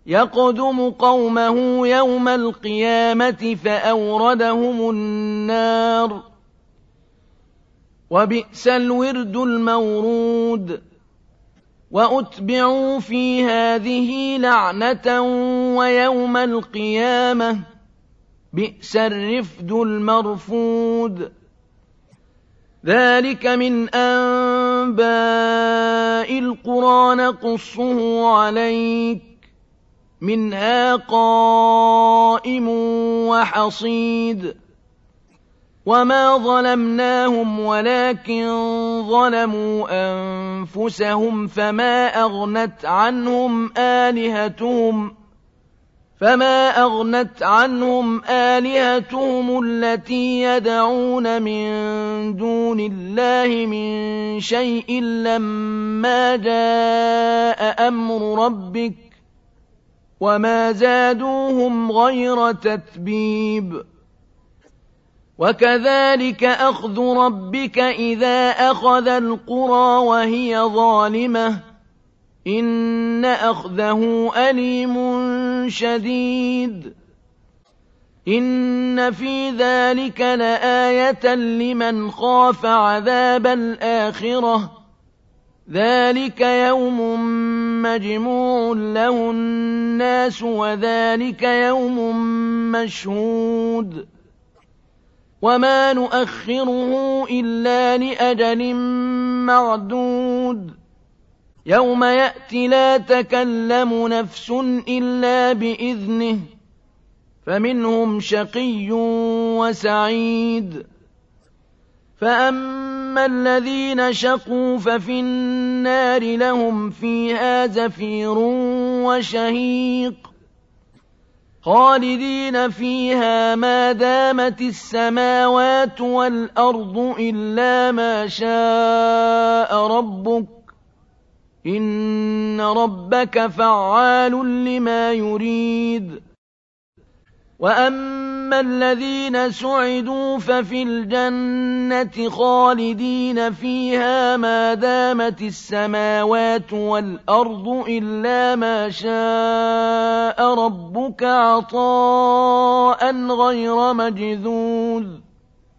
يقدم قومه يوم القيامة فأوردهم النار وبئس الورد المورود وأتبعوا في هذه لعنة ويوم القيامة بئس الرفد المرفود ذلك من أنباء القرى نقصه عليك منها قائم وحصيد وما ظلمناهم ولكن ظلموا أنفسهم فما أغنت عنهم آلهتهم التي يدعون من دون الله من شيء لما جاء أمر ربك وما زادوهم غير تتبيب وكذلك أخذ ربك إذا أخذ القرى وهي ظالمة إن أخذه أليم شديد إن في ذلك لآية لمن خاف عذاب الآخرة ذلك يوم مجموع له الناس وذلك يوم مشهود وما نؤخره إلا لأجل معدود يوم يأتي لا تكلم نفس إلا بإذنه فمنهم شقي وسعيد فأما الذين شقوا ففي النار لهم فيها زفير وشهيق خالدين فيها ما دامت السماوات والأرض إلا ما شاء ربك إن ربك فعال لما يريد وأما الذين سعدوا ففي الجنة خالدين فيها ما دامت السماوات والأرض إلا ما شاء ربك عطاء غير مجذوذ